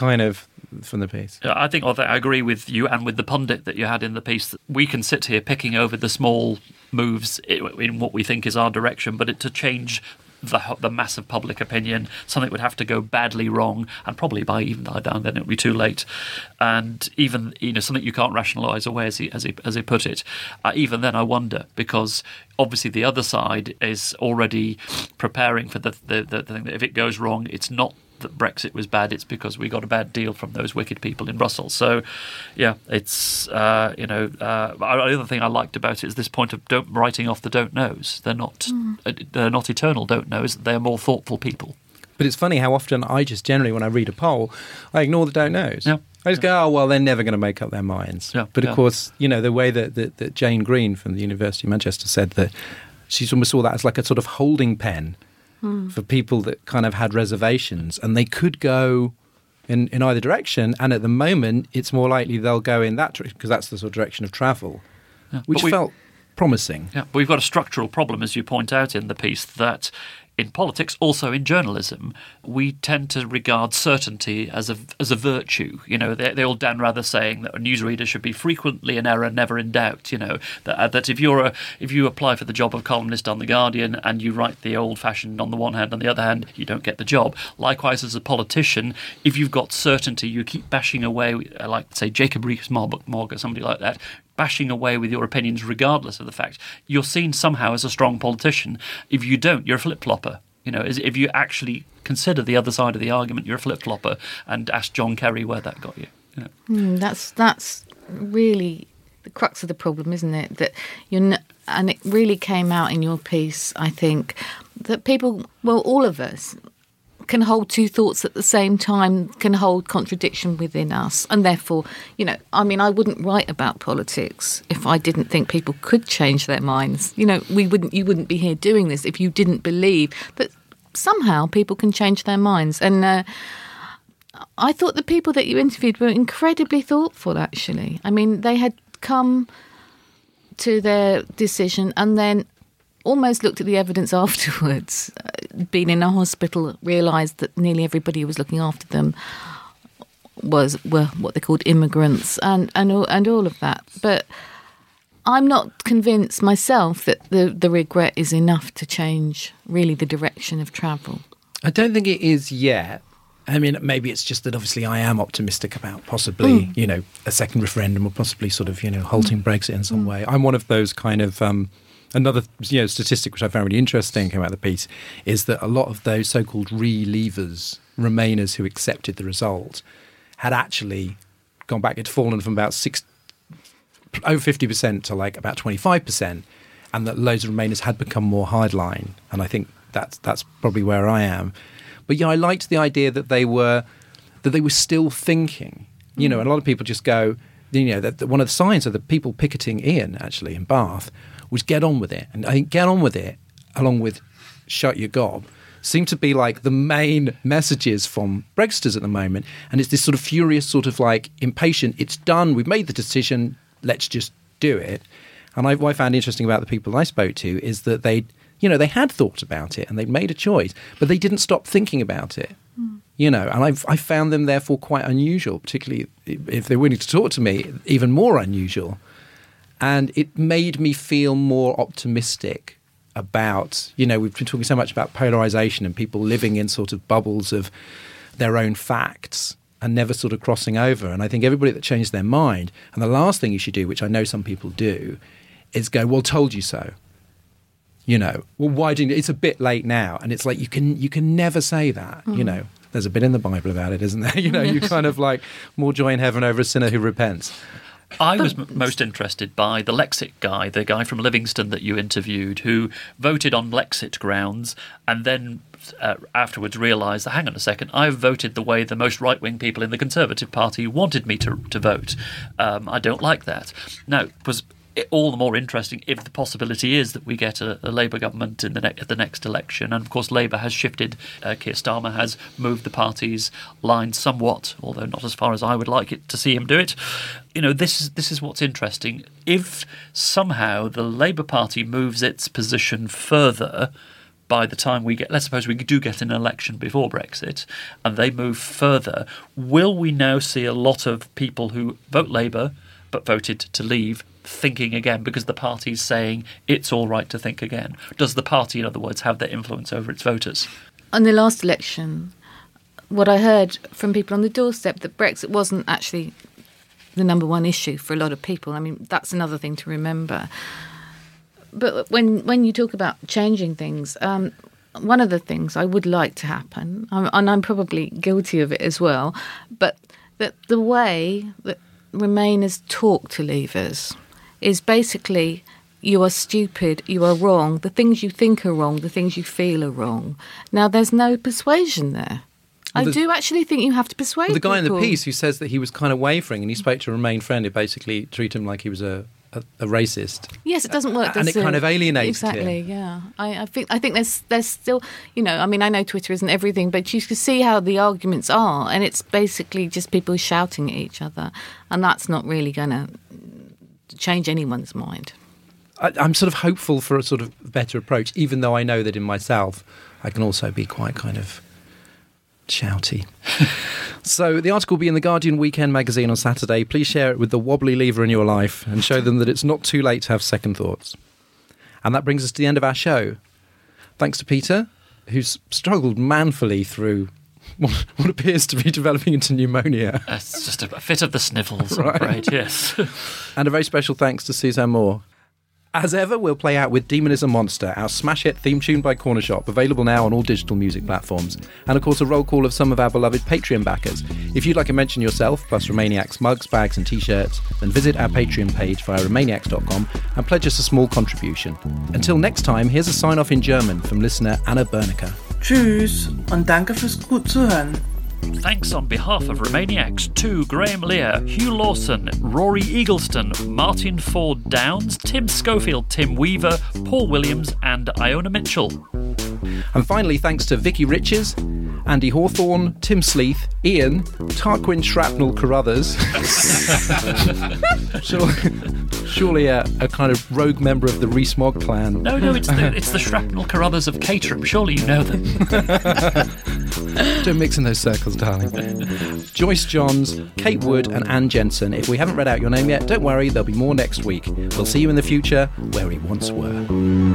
A: piece?
B: I think I agree with you and with the pundit that you had in the piece. That we can sit here picking over the small moves in what we think is our direction, but to change the massive public opinion, something would have to go badly wrong, and probably by then it would be too late. And even something you can't rationalise away, as he put it. Even then, I wonder, because obviously the other side is already preparing for the thing that if it goes wrong, it's not that Brexit was bad, it's because we got a bad deal from those wicked people in Brussels. So, yeah, it's, the other thing I liked about it is this point of writing off the don't knows. They're not eternal don't knows, they're more thoughtful people.
A: But it's funny how often I just generally, when I read a poll, I ignore the don't knows. Yeah. I just go, oh, well, they're never going to make up their minds. Yeah. But of course, the way that Jane Green from the University of Manchester said that she almost saw that as like a sort of holding pen for people that kind of had reservations, and they could go in either direction. And at the moment, it's more likely they'll go in that direction because that's the sort of direction of travel, which felt promising. Yeah,
B: but we've got a structural problem, as you point out in the piece, that in politics, also in journalism, we tend to regard certainty as a virtue. They all down rather saying that a newsreader should be frequently in error, never in doubt. That if you apply for the job of columnist on The Guardian and you write the old-fashioned on the one hand, on the other hand, you don't get the job. Likewise, as a politician, if you've got certainty, you keep bashing away, like, say, Jacob Rees-Mogg or somebody like that, bashing away with your opinions regardless of the fact. You're seen somehow as a strong politician. If you don't, you're a flip-flopper. If you actually consider the other side of the argument, you're a flip-flopper, and ask John Kerry where that got you.
C: That's really the crux of the problem, isn't it? That and it really came out in your piece, I think, that people, well, all of us, can hold two thoughts at the same time, can hold contradiction within us. And therefore, I wouldn't write about politics if I didn't think people could change their minds. You wouldn't be here doing this if you didn't believe that somehow people can change their minds. And I thought the people that you interviewed were incredibly thoughtful, actually. I mean, they had come to their decision and then almost looked at the evidence afterwards, been in a hospital, realised that nearly everybody who was looking after them were what they called immigrants and all of that. But I'm not convinced myself that the regret is enough to change really the direction of travel.
A: I don't think it is yet. I mean, maybe it's just that obviously I am optimistic about possibly, a second referendum or possibly sort of, halting Brexit in some way. I'm one of those kind of... Another statistic which I found really interesting came out of the piece is that a lot of those so-called Remainers who accepted the result had actually gone back. It's fallen from about over 50% to like about 25%, and that loads of Remainers had become more hardline. And I think that's probably where I am. But I liked the idea that they were still thinking. And a lot of people just go, that one of the signs of the people picketing Ian actually in Bath was get on with it. And I think get on with it, along with shut your gob, seem to be like the main messages from Brexiters at the moment. And it's this sort of furious, sort of like impatient, it's done, we've made the decision, let's just do it. And what I found interesting about the people I spoke to is that they had thought about it and they'd made a choice, but they didn't stop thinking about it. And I found them therefore quite unusual, particularly if they're willing to talk to me, even more unusual. And it made me feel more optimistic about, we've been talking so much about polarisation and people living in sort of bubbles of their own facts and never sort of crossing over. And I think everybody that changed their mind, and the last thing you should do, which I know some people do, is going, well, told you so. You know, well, why didn't it's a bit late now? And it's like, you can never say that, you know. There's a bit in the Bible about it, isn't there? You know, you kind of like more joy in heaven over a sinner who repents.
B: I was most interested by the Lexit guy, the guy from Livingston that you interviewed, who voted on Lexit grounds and then afterwards realised that, hang on a second, I've voted the way the most right-wing people in the Conservative Party wanted me to vote. I don't like that. Now, it was all the more interesting if the possibility is that we get a Labour government in at the next election. And, of course, Labour has shifted. Keir Starmer has moved the party's line somewhat, although not as far as I would like it to see him do it. You know, this is what's interesting. If somehow the Labour Party moves its position further by the time we get, let's suppose we do get an election before Brexit, and they move further, will we now see a lot of people who vote Labour but voted to leave thinking again because the party's saying it's all right to think again? Does the party, in other words, have that influence over its voters?
C: On the last election, what I heard from people on the doorstep, that Brexit wasn't actually the number one issue for a lot of people. I mean, that's another thing to remember. But when you talk about changing things, one of the things I would like to happen, and I'm probably guilty of it as well, but that the way that Remainers talk to Leavers is basically, you are stupid, you are wrong, the things you think are wrong, the things you feel are wrong. Now, there's no persuasion there. Well, I do actually think you have to persuade people.
A: The guy in the piece who says that he was kind of wavering and he spoke to a Remain friend who basically treated him like he was a racist.
C: Yes, it doesn't work.
A: And it kind of alienates
C: exactly,
A: him.
C: Yeah. I think there's still, you know, I mean, I know Twitter isn't everything, but you can see how the arguments are, and it's basically just people shouting at each other, and that's not really going to change anyone's mind.
A: I'm sort of hopeful for a sort of better approach, even though I know that in myself I can also be quite kind of shouty. So the article will be in the Guardian Weekend magazine on Saturday. Please share it with the wobbly leaver in your life and show them that it's not too late to have second thoughts. And that brings us to the end of our show. Thanks to Peter, who's struggled manfully through what appears to be developing into pneumonia.
B: It's just a fit of the sniffles, right. I'm afraid, yes.
A: And a very special thanks to Suzanne Moore. As ever, we'll play out with Demon is a Monster, our smash hit theme tune by Corner Shop, available now on all digital music platforms. And of course, a roll call of some of our beloved Patreon backers. If you'd like to mention yourself, plus Remainiacs mugs, bags and t-shirts, then visit our Patreon page via Remainiacs.com and pledge us a small contribution. Until next time, here's a sign-off in German from listener Anna Bernecker.
D: Tschüss und danke fürs gut zuhören.
B: Thanks on behalf of Remainiacs to Graham Lear, Hugh Lawson, Rory Eagleston, Martin Ford Downs, Tim Schofield, Tim Weaver, Paul Williams and Iona Mitchell.
A: And finally, thanks to Vicky Riches, Andy Hawthorne, Tim Sleeth, Ian, Tarquin Shrapnel Carruthers. Surely a kind of rogue member of the Rees-Mogg clan.
B: No, it's the Shrapnel Carruthers of Caterham. Surely you know them.
A: Don't mix in those circles, darling. Joyce Johns, Kate Wood and Anne Jensen. If we haven't read out your name yet, don't worry, there'll be more next week. We'll see you in the future where we once were.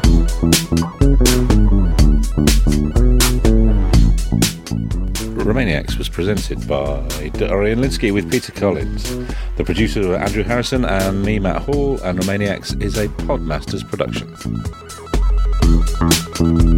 E: Remainiacs was presented by Dorian Linsky with Peter Collins. The producers were Andrew Harrison and me, Matt Hall, and Remainiacs is a Podmasters production.